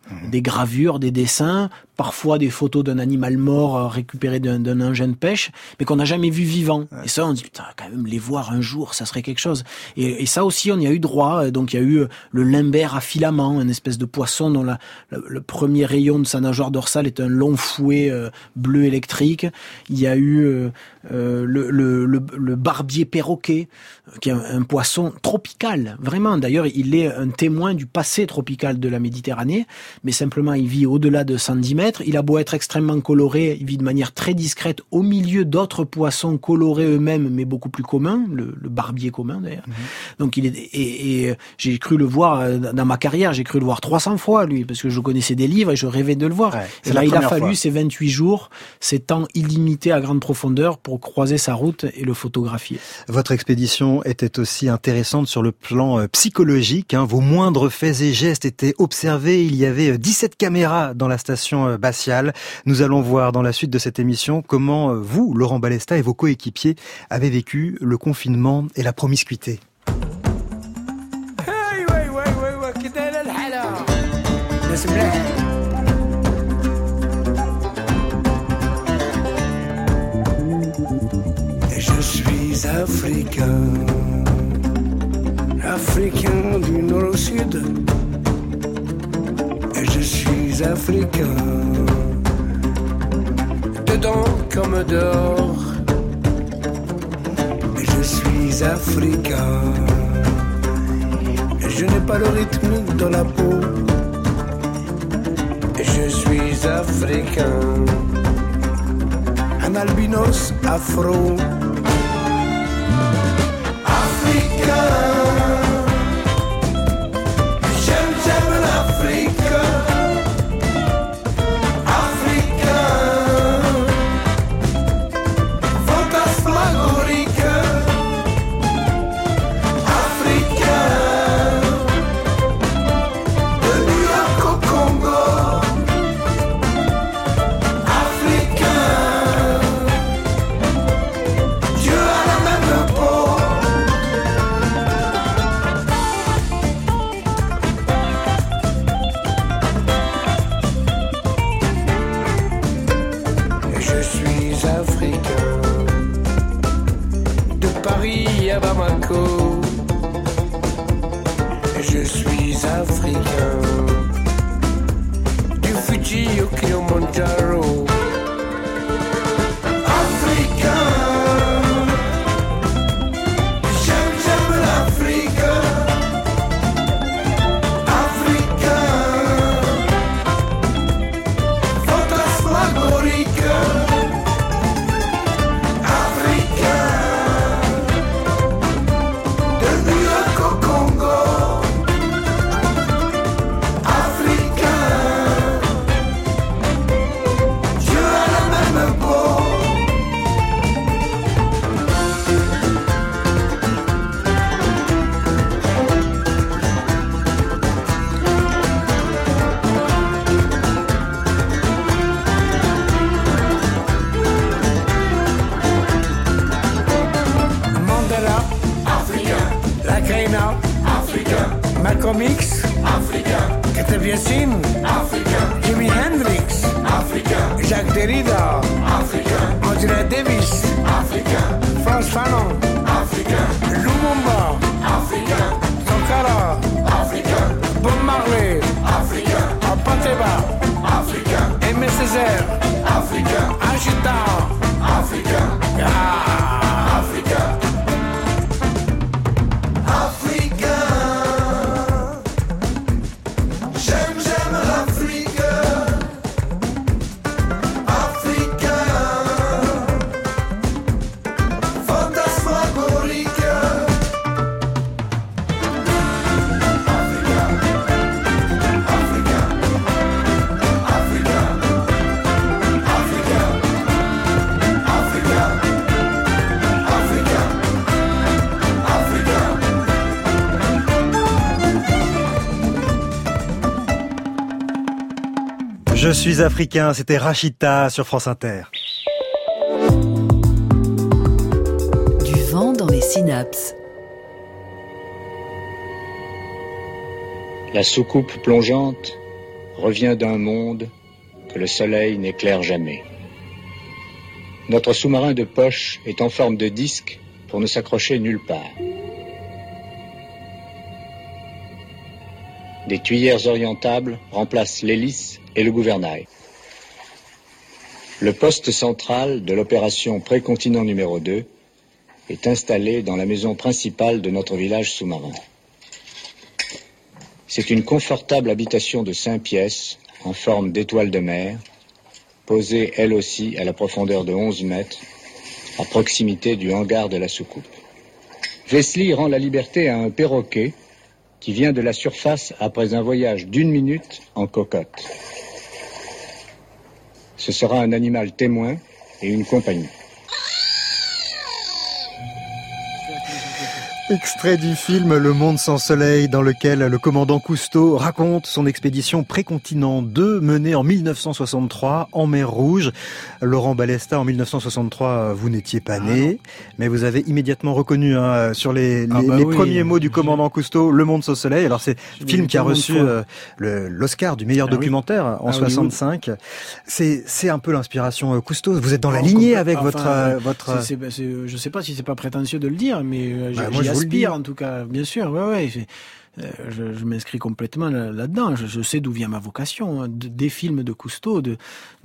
des gravures, des dessins, parfois des photos d'un animal mort récupéré d'un engin de pêche, mais qu'on n'a jamais vu vivant. Et ça, on dit, putain, quand même, les voir un jour, ça serait quelque chose. Et ça aussi, on y a eu droit. Donc, il y a eu le limbert à filament, une espèce de poisson dont le premier rayon de sa nageoire dorsale est un long fouet bleu électrique. Il y a eu le barbier perroquet, qui est un poisson tropical, vraiment. D'ailleurs, il est un témoin du passé tropical de la Méditerranée, mais simplement, il vit au-delà de 110 mètres. Il a beau être extrêmement coloré, il vit de manière très discrète au milieu d'autres poissons colorés eux-mêmes, mais beaucoup plus communs, le barbier commun d'ailleurs. Donc j'ai cru le voir dans ma carrière, j'ai cru le voir 300 fois lui, parce que je connaissais des livres et je rêvais de le voir. Et là, il a fallu ces 28 jours, ces temps illimités à grande profondeur pour croiser sa route et le photographier. Votre expédition était aussi intéressante sur le plan psychologique. Vos moindres faits et gestes étaient observés. Il y avait 17 caméras dans la station Batial. Nous allons voir dans la suite de cette émission comment vous, Laurent Balesta, et vos coéquipiers avez vécu le confinement et la promiscuité. Je suis africain du nord au sud. Je suis africain, dedans comme dehors. Je suis africain, je n'ai pas le rythme dans la peau. Je suis africain, un albinos afro. Africain, j'aime l'Afrique. Je suis africain, du Fuji au Kilimanjaro. Africain, j'aime l'Afrique. Africain, fantasmagorique. Malcolm X, Africain. Kate Biassin, Africain. Jimi Hendrix, Africain. Jacques Derrida, Africain. Angela Davis, Africain. Frantz Fanon, Africain. Lumumba, Africain. Sankara, Africain. Bob Marley, Africain. Apateba, Africain. Aimé Césaire, Africain. Agita, Africain. Africain. Je suis africain, c'était Rachita sur France Inter. Du vent dans les synapses. La soucoupe plongeante revient d'un monde que le soleil n'éclaire jamais. Notre sous-marin de poche est en forme de disque pour ne s'accrocher nulle part. Des tuyères orientables remplacent l'hélice et le gouvernail. Le poste central de l'opération Précontinent numéro 2 est installé dans la maison principale de notre village sous-marin. C'est une confortable habitation de 5 pièces en forme d'étoile de mer, posée elle aussi à la profondeur de 11 mètres, à proximité du hangar de la soucoupe. Wesley rend la liberté à un perroquet qui vient de la surface après un voyage d'1 minute en cocotte. Ce sera un animal témoin et une compagnie. Extrait du film Le Monde sans soleil, dans lequel le commandant Cousteau raconte son expédition Précontinent 2 menée en 1963 en mer Rouge. Laurent Balesta, en 1963, vous n'étiez pas né, mais vous avez immédiatement reconnu sur les premiers mots du commandant Cousteau, Le Monde sans soleil. Alors c'est le film qui a reçu l'Oscar du meilleur documentaire en 65. C'est un peu l'inspiration Cousteau. Vous êtes dans la lignée avec votre... Je sais pas si c'est pas prétentieux de le dire, mais j'y aspire en tout cas, bien sûr. Ouais. Je m'inscris complètement là-dedans. Je sais d'où vient ma vocation, des films de Cousteau, le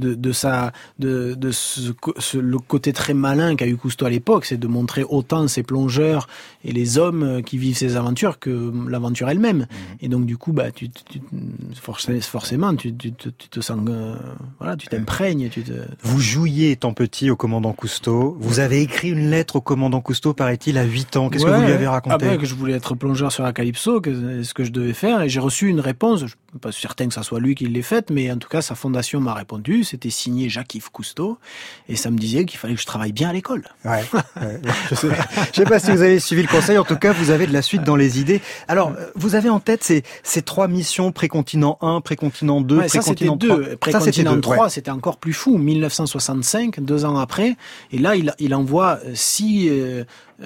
côté très malin qu'a eu Cousteau à l'époque, c'est de montrer autant ses plongeurs et les hommes qui vivent ces aventures que l'aventure elle-même. Et donc du coup, forcément, tu te sens, tu t'imprègnes. Vous jouiez étant petit au commandant Cousteau. Vous avez écrit une lettre au commandant Cousteau, paraît-il, à 8 ans. Qu'est-ce que vous lui avez raconté? Que je voulais être plongeur sur la Calypso, ce que je devais faire, et j'ai reçu une réponse. Je suis pas certain que ça soit lui qui l'ait faite, mais en tout cas sa fondation m'a répondu. C'était signé Jacques-Yves Cousteau, et ça me disait qu'il fallait que je travaille bien à l'école. Je sais pas si vous avez suivi le conseil. En tout cas, vous avez de la suite dans les idées. Alors, vous avez en tête ces 3 missions: Précontinent 1, Précontinent 2, Précontinent 3. Précontinent 3, c'était encore plus fou. 1965, 2 ans après, et là il envoie 6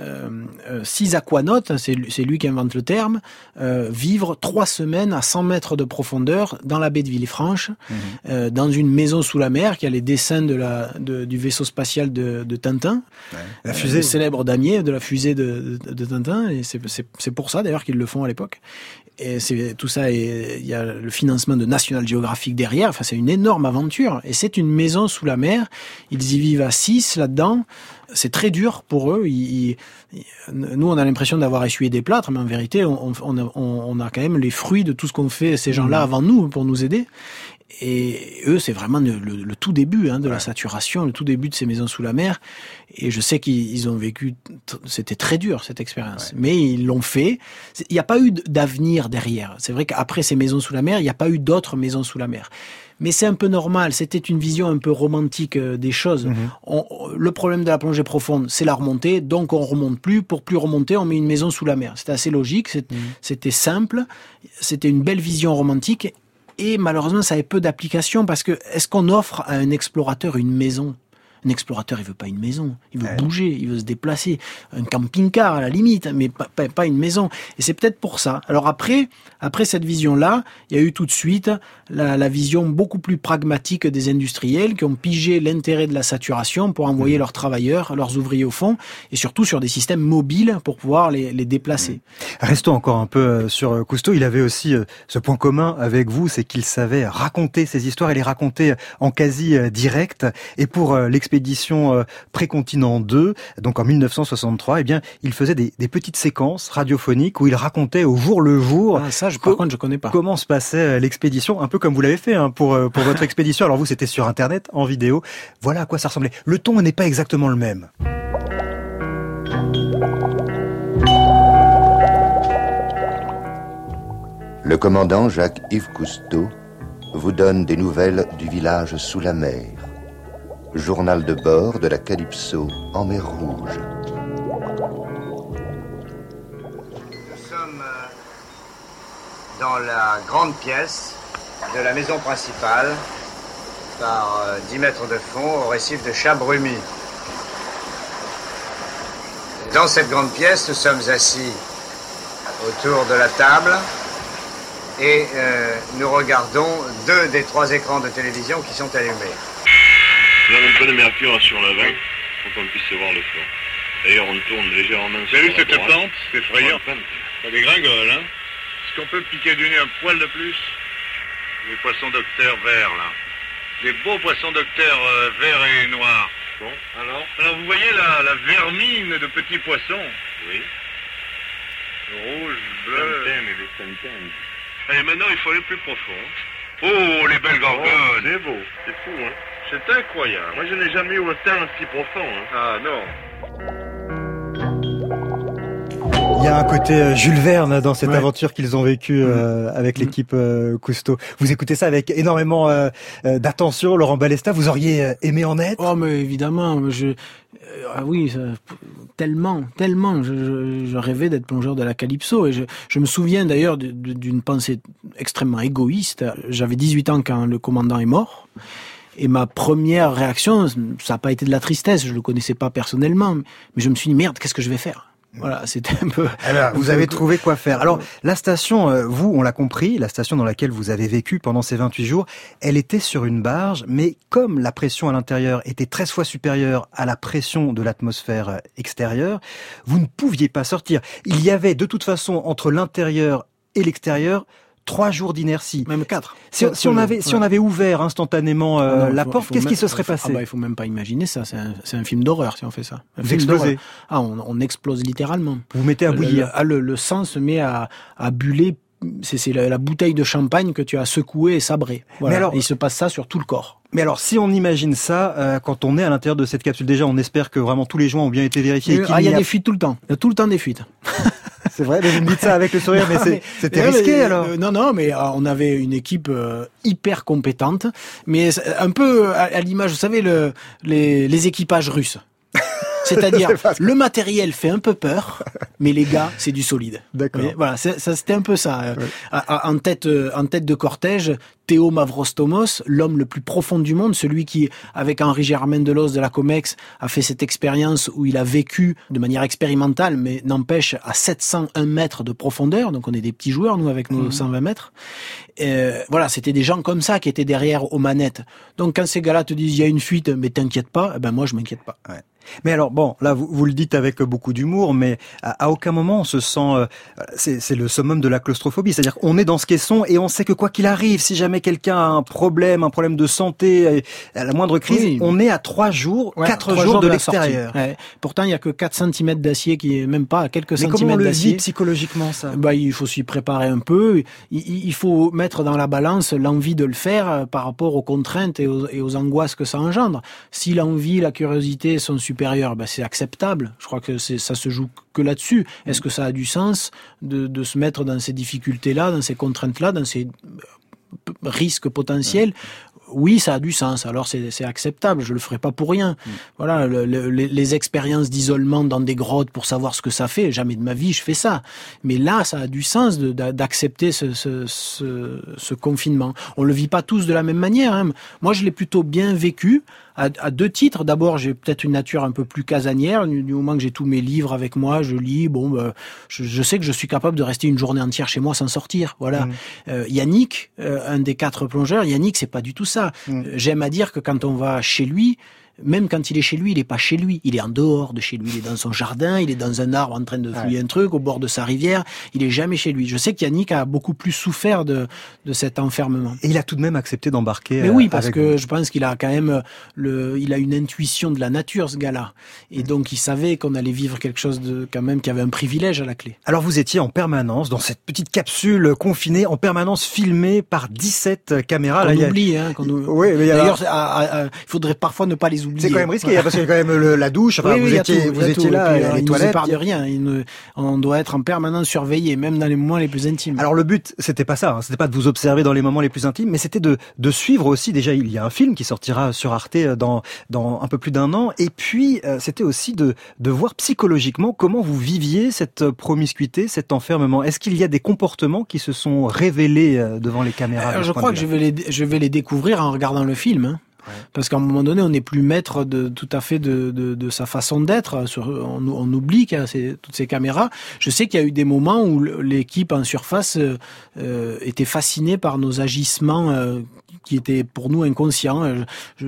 aquanautes, c'est lui qui invente le terme, vivre 3 semaines à 100 mètres de profondeur dans la baie de Villefranche, dans une maison sous la mer qui a les dessins du vaisseau spatial de Tintin, la fusée, le célèbre damier de la fusée de Tintin, et c'est pour ça d'ailleurs qu'ils le font à l'époque. Et tout ça, il y a le financement de National Geographic derrière. Enfin, c'est une énorme aventure. Et c'est une maison sous la mer. Ils y vivent à 6 là-dedans. C'est très dur pour eux. Nous, on a l'impression d'avoir essuyé des plâtres, mais en vérité, on a quand même les fruits de tout ce qu'ont fait ces gens-là avant nous pour nous aider. Et eux, c'est vraiment le tout début de la saturation, le tout début de ces maisons sous la mer. Et je sais qu'ils ont vécu, c'était très dur cette expérience, mais ils l'ont fait. Il n'y a pas eu d'avenir derrière. C'est vrai qu'après ces maisons sous la mer, il n'y a pas eu d'autres maisons sous la mer. Mais c'est un peu normal, c'était une vision un peu romantique des choses. Le problème de la plongée profonde, c'est la remontée, donc on remonte plus. Pour plus remonter, on met une maison sous la mer. C'était assez logique, c'était simple, c'était une belle vision romantique. Et malheureusement, ça avait peu d'application, parce que est-ce qu'on offre à un explorateur une maison? Un explorateur, il veut pas une maison, il veut bouger, il veut se déplacer, un camping-car à la limite, mais pas une maison. Et c'est peut-être pour ça. Alors après cette vision-là, il y a eu tout de suite la vision beaucoup plus pragmatique des industriels qui ont pigé l'intérêt de la saturation pour envoyer leurs travailleurs, leurs ouvriers au fond, et surtout sur des systèmes mobiles pour pouvoir les déplacer. Restons encore un peu sur Cousteau. Il avait aussi ce point commun avec vous, c'est qu'il savait raconter ses histoires et les raconter en quasi direct. Et pour l'expédition Précontinent 2, donc en 1963, il faisait des petites séquences radiophoniques où il racontait au jour le jour. Par contre, je connais pas. Comment se passait l'expédition, un peu comme vous l'avez fait pour votre expédition. Alors vous, c'était sur Internet, en vidéo. Voilà à quoi ça ressemblait. Le ton n'est pas exactement le même. Le commandant Jacques-Yves Cousteau vous donne des nouvelles du village sous la mer. Journal de bord de la Calypso en mer Rouge. Nous sommes dans la grande pièce de la maison principale, par 10 mètres de fond, au récif de Chabrumy. Dans cette grande pièce, nous sommes assis autour de la table, et nous regardons 2 des 3 écrans de télévision qui sont allumés. Nous avons un peu de mercure sur le vin pour qu'on puisse voir le fond. D'ailleurs, on tourne légèrement sur Salut, la cette droite. plante, c'est effrayant. Ça dégringole, hein? Est-ce qu'on peut piquer du nez un poil de plus? Les poissons docteurs verts, là. Des beaux poissons docteurs verts et noirs. Bon, alors vous voyez la vermine de petits poissons? Oui. Rouge, bleu... Allez, maintenant, il faut aller plus profond. Oh, les belles gorgones! C'est beau, c'est fou, hein? C'est incroyable. Moi, je n'ai jamais eu un teint si profond, hein? Ah, non. Il y a un côté Jules Verne dans cette aventure qu'ils ont vécue avec l'équipe Cousteau. Vous écoutez ça avec énormément d'attention, Laurent Balesta. Vous auriez aimé en être? Oh, mais évidemment, oui, tellement. Je rêvais d'être plongeur de la Calypso. Et je me souviens d'ailleurs d'une pensée extrêmement égoïste. J'avais 18 ans quand le commandant est mort. Et ma première réaction, ça n'a pas été de la tristesse. Je le connaissais pas personnellement, mais je me suis dit merde, qu'est-ce que je vais faire? Voilà, c'était un peu... Alors, vous avez trouvé quoi faire. Alors, la station, vous, on l'a compris, la station dans laquelle vous avez vécu pendant ces 28 jours, elle était sur une barge, mais comme la pression à l'intérieur était 13 fois supérieure à la pression de l'atmosphère extérieure, vous ne pouviez pas sortir. Il y avait de toute façon, entre l'intérieur et l'extérieur, 3 jours d'inertie. Même 4. Si on avait ouvert instantanément la porte, qu'est-ce qui se serait passé? Il faut même pas imaginer ça. C'est un film d'horreur si on fait ça. Vous explosez. On explose littéralement. Vous mettez à bouillir. Le sang se met à buller. C'est la bouteille de champagne que tu as secouée et sabrée. Voilà. Mais alors, et il se passe ça sur tout le corps. Mais alors, si on imagine ça, quand on est à l'intérieur de cette capsule, déjà, on espère que vraiment tous les joints ont bien été vérifiés. Il y a des fuites tout le temps. Il y a tout le temps des fuites. C'est vrai, mais vous me dites ça avec le sourire, mais c'était risqué alors. Non, mais on avait une équipe hyper compétente, mais un peu à l'image, vous savez, les équipages russes. C'est-à-dire, le matériel fait un peu peur, mais les gars, c'est du solide. D'accord. Voilà, ça c'était un peu ça. Ouais. En tête de cortège, Théo Mavrostomos, l'homme le plus profond du monde, celui qui, avec Henri Germain Delos de la Comex, a fait cette expérience où il a vécu de manière expérimentale, mais n'empêche à 701 mètres de profondeur. Donc on est des petits joueurs, nous, avec nos 120 mètres. Voilà, c'était des gens comme ça qui étaient derrière aux manettes. Donc quand ces gars-là te disent il y a une fuite, mais t'inquiète pas, eh ben moi je m'inquiète pas. Ouais. Mais alors bon, là vous le dites avec beaucoup d'humour, mais à aucun moment on se sent, c'est le summum de la claustrophobie, c'est-à-dire qu'on est dans ce caisson et on sait que quoi qu'il arrive, si jamais quelqu'un a un problème de santé, à la moindre crise, on est à 3 jours, 4 jours de l'extérieur. Ouais. Pourtant il y a que 4 cm d'acier qui est même pas quelques centimètres d'acier. Mais comment on le vit psychologiquement ça? Il faut s'y préparer un peu, il faut mettre dans la balance l'envie de le faire par rapport aux contraintes et aux angoisses que ça engendre. Si l'envie, la curiosité sont supérieures, c'est acceptable. Je crois que ça se joue que là-dessus. Est-ce que ça a du sens de se mettre dans ces difficultés-là, dans ces contraintes-là, dans ces risques potentiels? Oui, ça a du sens. Alors c'est acceptable. Je le ferai pas pour rien. Voilà, les expériences d'isolement dans des grottes pour savoir ce que ça fait. Jamais de ma vie je fais ça. Mais là, ça a du sens d'accepter ce confinement. On le vit pas tous de la même manière. Hein. Moi, je l'ai plutôt bien vécu. À 2 titres. D'abord, j'ai peut-être une nature un peu plus casanière. Du moment que j'ai tous mes livres avec moi, je lis. Je sais que je suis capable de rester une journée entière chez moi sans sortir. Voilà. Yannick, un des 4 plongeurs, Yannick, c'est pas du tout ça. J'aime à dire que quand on va chez lui, même quand il est chez lui, il est pas chez lui. Il est en dehors de chez lui. Il est dans son jardin, il est dans un arbre en train de fouiller un truc, au bord de sa rivière. Il est jamais chez lui. Je sais qu'Yannick a beaucoup plus souffert de cet enfermement. Et il a tout de même accepté d'embarquer. Mais oui, parce que je pense qu'il a quand même il a une intuition de la nature, ce gars-là. Et donc, il savait qu'on allait vivre quelque chose quand même, qui avait un privilège à la clé. Alors, vous étiez en permanence dans cette petite capsule confinée, en permanence filmée par 17 caméras. On oublie, hein. Oui, mais d'ailleurs, il faudrait parfois ne pas les oublier. C'est quand même risqué, parce qu'il y a quand même la douche, enfin, vous étiez là, les toilettes. On ne de rien, on doit être en permanence surveillé, même dans les moments les plus intimes. Alors le but, c'était pas ça, c'était pas de vous observer dans les moments les plus intimes, mais c'était de suivre aussi, déjà il y a un film qui sortira sur Arte dans un peu plus d'1 an, et puis c'était aussi de voir psychologiquement comment vous viviez cette promiscuité, cet enfermement. Est-ce qu'il y a des comportements qui se sont révélés devant les caméras? Je crois que je vais les découvrir en regardant le film, hein. Parce qu'à un moment donné, on n'est plus maître tout à fait de sa façon d'être. On oublie qu'il y a toutes ces caméras. Je sais qu'il y a eu des moments où l'équipe en surface était fascinée par nos agissements qui étaient pour nous inconscients.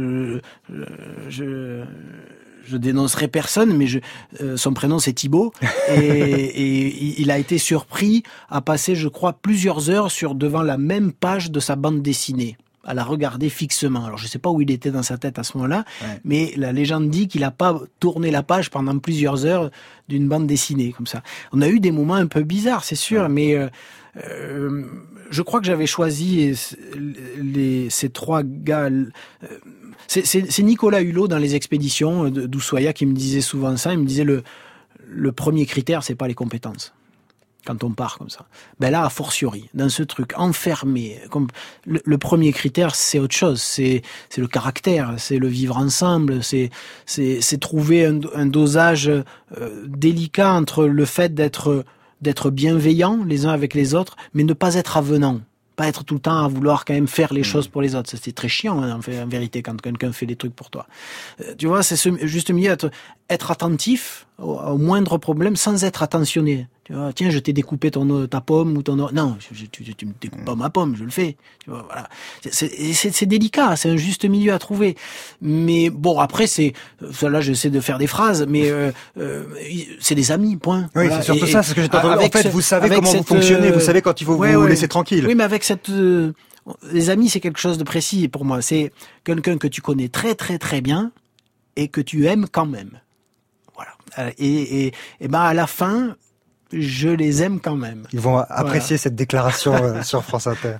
Je dénoncerai personne, mais son prénom c'est Thibaut, et il a été surpris à passer, je crois, plusieurs heures devant la même page de sa bande dessinée, à la regarder fixement. Alors je sais pas où il était dans sa tête à ce moment-là, mais la légende dit qu'il a pas tourné la page pendant plusieurs heures d'une bande dessinée comme ça. On a eu des moments un peu bizarres, c'est sûr, mais je crois que j'avais choisi ces trois gars. C'est Nicolas Hulot dans les expéditions d'Ushuaïa qui me disait souvent ça. Il me disait le premier critère, c'est pas les compétences. Quand on part comme ça, ben là, a fortiori, dans ce truc enfermé, le premier critère, c'est autre chose. C'est le caractère, c'est le vivre ensemble, c'est trouver un dosage délicat entre le fait d'être bienveillants les uns avec les autres, mais ne pas être avenant. Pas être tout le temps à vouloir quand même faire les choses pour les autres. C'est très chiant, hein, en vérité, quand quelqu'un fait des trucs pour toi. Tu vois, c'est ce juste milieu, être attentif au moindre problème sans être attentionné. Tu vois, tiens, je t'ai découpé ta pomme ou ton... Non, tu me découpes pas ma pomme, je le fais. Tu vois, voilà. C'est délicat, c'est un juste milieu à trouver. Mais bon, après, là, j'essaie de faire des phrases, mais c'est des amis, point. Oui, voilà. C'est surtout ça, c'est ce que j'étais en train de dire. En fait, vous savez comment vous fonctionnez, vous savez quand il faut vous laisser tranquille. Oui, mais avec les amis, c'est quelque chose de précis pour moi. C'est quelqu'un que tu connais très, très, très bien et que tu aimes quand même. Voilà. Et ben, à la fin, je les aime quand même. Ils vont apprécier cette déclaration sur France Inter.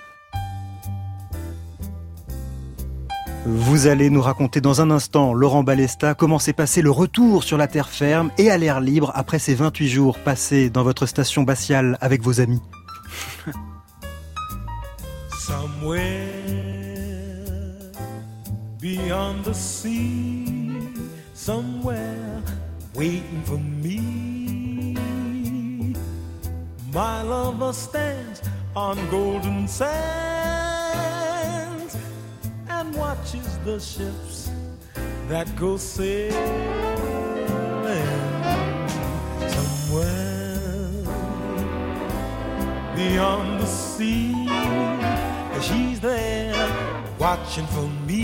Vous allez nous raconter dans un instant, Laurent Balesta, comment s'est passé le retour sur la terre ferme et à l'air libre après ces 28 jours passés dans votre station spatiale avec vos amis. Somewhere beyond the sea, somewhere waiting for me, my lover stands on golden sands and watches the ships that go sailing. Somewhere beyond the sea, she's there watching for me.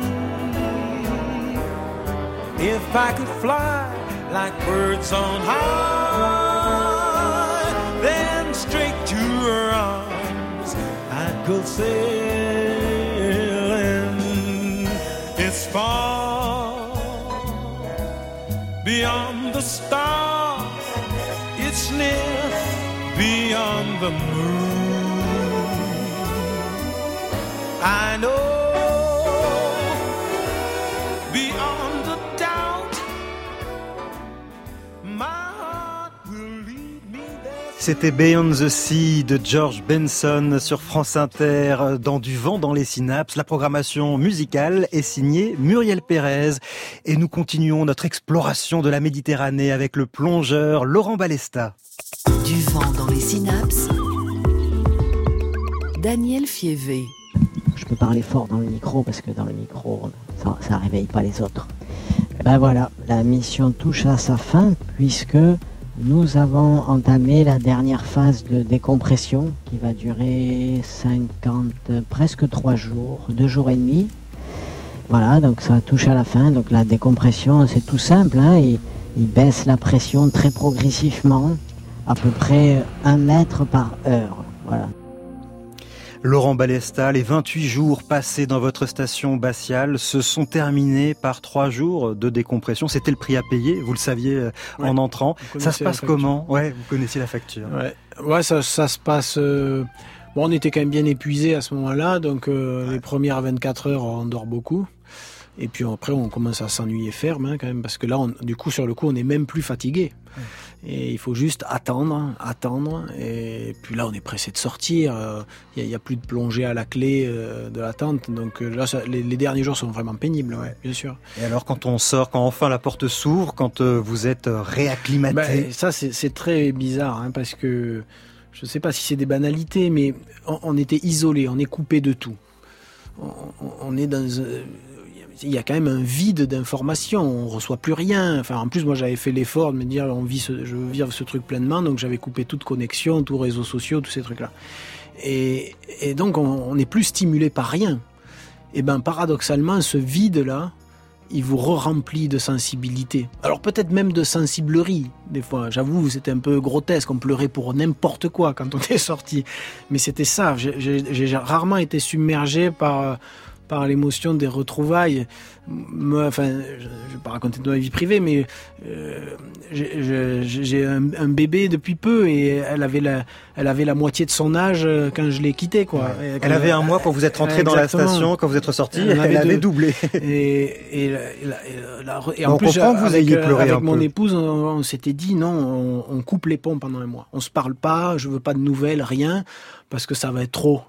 If I could fly like birds on high, then straight to her arms I'd go sailing. It's far beyond the stars, it's near beyond the moon. I know beyond the doubt my heart will lead me there. C'était Beyond the Sea de George Benson sur France Inter, dans Du vent dans les synapses. La programmation musicale est signée Muriel Pérez et nous continuons notre exploration de la Méditerranée avec le plongeur Laurent Balesta. Du vent dans les synapses, Daniel Fievé. Je peux parler fort dans le micro parce que dans le micro, ça réveille pas les autres. Ben voilà, la mission touche à sa fin puisque nous avons entamé la dernière phase de décompression qui va durer presque 3 jours, 2 jours et demi. Voilà, donc ça touche à la fin. Donc la décompression, c'est tout simple, hein, il baisse la pression très progressivement, à peu près 1 mètre par heure. Voilà. Laurent Balesta, les 28 jours passés dans votre station spatiale se sont terminés par 3 jours de décompression. C'était le prix à payer, vous le saviez en entrant. Ça se passe comment ? Ouais, vous connaissiez la facture. Ouais, ça se passe... Bon, on était quand même bien épuisés à ce moment-là, donc les premières 24 heures, on dort beaucoup. Et puis après, on commence à s'ennuyer ferme, quand même, parce que là, du coup, sur le coup, on n'est même plus fatigué. Et il faut juste attendre. Et puis là, on est pressé de sortir. Il y a plus de plongée à la clé de l'attente. Donc là, les derniers jours sont vraiment pénibles, bien sûr. Et alors, quand on sort, quand enfin la porte s'ouvre, quand vous êtes réacclimaté... Ça, c'est très bizarre, parce que je ne sais pas si c'est des banalités, mais on était isolés, on est coupé de tout. on est dans... Il y a quand même un vide d'informations, on reçoit plus rien. Enfin, en plus, moi, j'avais fait l'effort de me dire, je veux vivre ce truc pleinement, donc j'avais coupé toute connexion, tous réseaux sociaux, tous ces trucs-là. Et donc, on n'est plus stimulé par rien. Et ben, paradoxalement, ce vide-là, il vous re-remplit de sensibilité. Alors peut-être même de sensiblerie, des fois. J'avoue, c'était un peu grotesque, on pleurait pour n'importe quoi quand on est sorti. Mais c'était ça, j'ai rarement été submergé par l'émotion des retrouvailles. Moi, enfin, je vais pas raconter de ma vie privée, mais j'ai un bébé depuis peu et elle avait la moitié de son âge quand je l'ai quitté, quoi. Ouais. Elle avait un mois quand vous êtes rentré dans la station, quand vous êtes ressorti, elle avait doublé. Et en donc plus, on comprend que vous ayez pleuré avec un mon peu. épouse, on s'était dit non, on coupe les ponts pendant un mois. On se parle pas, je veux pas de nouvelles, rien. Parce que ça va être trop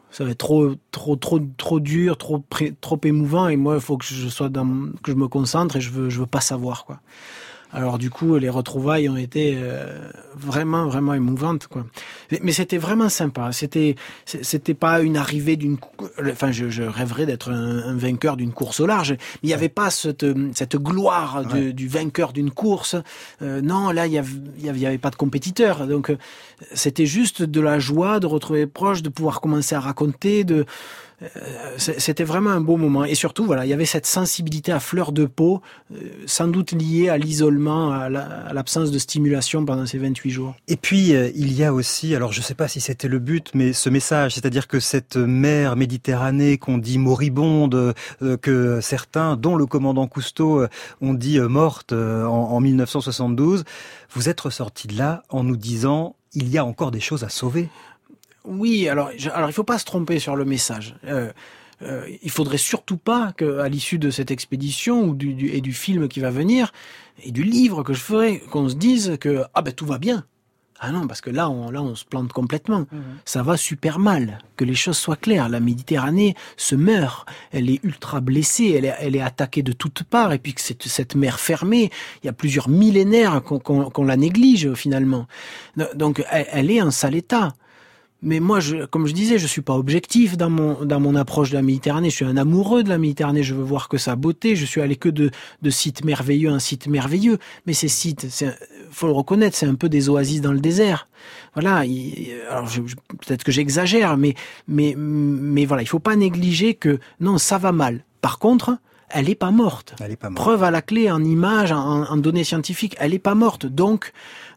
dur, trop émouvant, et moi il faut que que je me concentre et je veux pas savoir, quoi. Alors du coup, les retrouvailles ont été vraiment émouvantes, quoi. Mais c'était vraiment sympa. C'était pas une arrivée enfin, je rêverais d'être un vainqueur d'une course au large. Mais il y avait pas cette gloire du vainqueur d'une course. Non, là, il y avait pas de compétiteur. Donc, c'était juste de la joie de retrouver les proches, de pouvoir commencer à raconter, c'était vraiment un beau moment. Et surtout, voilà, il y avait cette sensibilité à fleur de peau, sans doute liée à l'isolement, à l'absence de stimulation pendant ces 28 jours. Et puis, il y a aussi, alors je sais pas si c'était le but, mais ce message, c'est-à-dire que cette mer Méditerranée qu'on dit moribonde, que certains, dont le commandant Cousteau, ont dit morte en 1972, vous êtes ressortis de là en nous disant, il y a encore des choses à sauver. Oui, alors il faut pas se tromper sur le message. Il faudrait surtout pas qu'à l'issue de cette expédition et du film qui va venir et du livre que je ferai, qu'on se dise que tout va bien. Ah non, parce que là on se plante complètement. Ça va super mal. Que les choses soient claires. La Méditerranée se meurt. Elle est ultra blessée. Elle est attaquée de toutes parts. Et puis que cette mer fermée, il y a plusieurs millénaires qu'on la néglige finalement. Donc elle est en sale état. Mais moi, comme je disais, je suis pas objectif dans mon approche de la Méditerranée. Je suis un amoureux de la Méditerranée. Je veux voir que sa beauté. Je suis allé que de sites merveilleux en sites merveilleux. Mais ces sites, faut le reconnaître, c'est un peu des oasis dans le désert. Voilà. Alors peut-être que j'exagère, mais voilà, il faut pas négliger que non, ça va mal. Par contre, elle est pas morte. Elle est pas morte. Preuve à la clé, en images, en données scientifiques, elle est pas morte. Donc,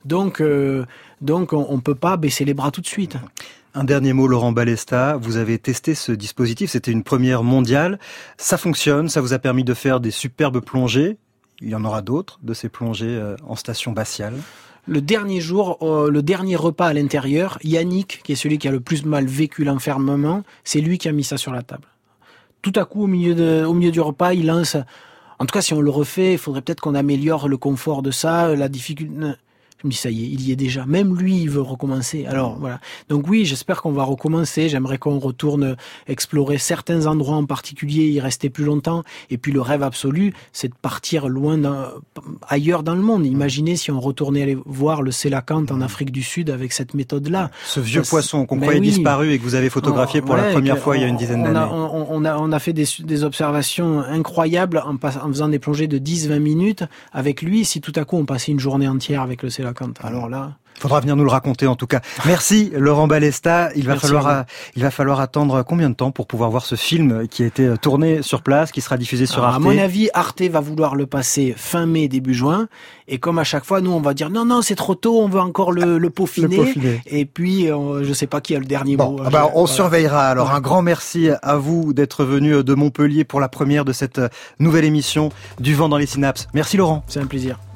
on peut pas baisser les bras tout de suite. Un dernier mot, Laurent Balesta. Vous avez testé ce dispositif. C'était une première mondiale. Ça fonctionne. Ça vous a permis de faire des superbes plongées. Il y en aura d'autres, de ces plongées en station spatiale. Le dernier jour, le dernier repas à l'intérieur, Yannick, qui est celui qui a le plus mal vécu l'enfermement, c'est lui qui a mis ça sur la table. Tout à coup, au milieu du repas, il lance... En tout cas, si on le refait, il faudrait peut-être qu'on améliore le confort de ça, la difficulté... Je me dis, ça y est, il y est déjà. Même lui, il veut recommencer. Alors, voilà. Donc oui, j'espère qu'on va recommencer. J'aimerais qu'on retourne explorer certains endroits en particulier, y rester plus longtemps. Et puis, le rêve absolu, c'est de partir loin ailleurs dans le monde. Imaginez si on retournait aller voir le Sélacanthe en Afrique du Sud avec cette méthode-là. Ce vieux poisson qu'on croyait disparu et que vous avez photographié pour la première fois il y a une dizaine d'années. On a fait des observations incroyables en faisant des plongées de 10-20 minutes avec lui. Si tout à coup, on passait une journée entière avec le Sélacanthe. Alors là, faudra venir nous le raconter en tout cas. Merci Laurent Balesta. Il va falloir attendre combien de temps pour pouvoir voir ce film qui a été tourné sur place, qui sera diffusé sur Arte? À mon avis, Arte va vouloir le passer fin mai, début juin. Et comme à chaque fois, nous, on va dire non, c'est trop tôt, on veut encore le peaufiner. Et puis, je sais pas qui a le dernier mot. On surveillera. Alors, un grand merci à vous d'être venu de Montpellier pour la première de cette nouvelle émission du Vent dans les Synapses. Merci Laurent. C'est un plaisir.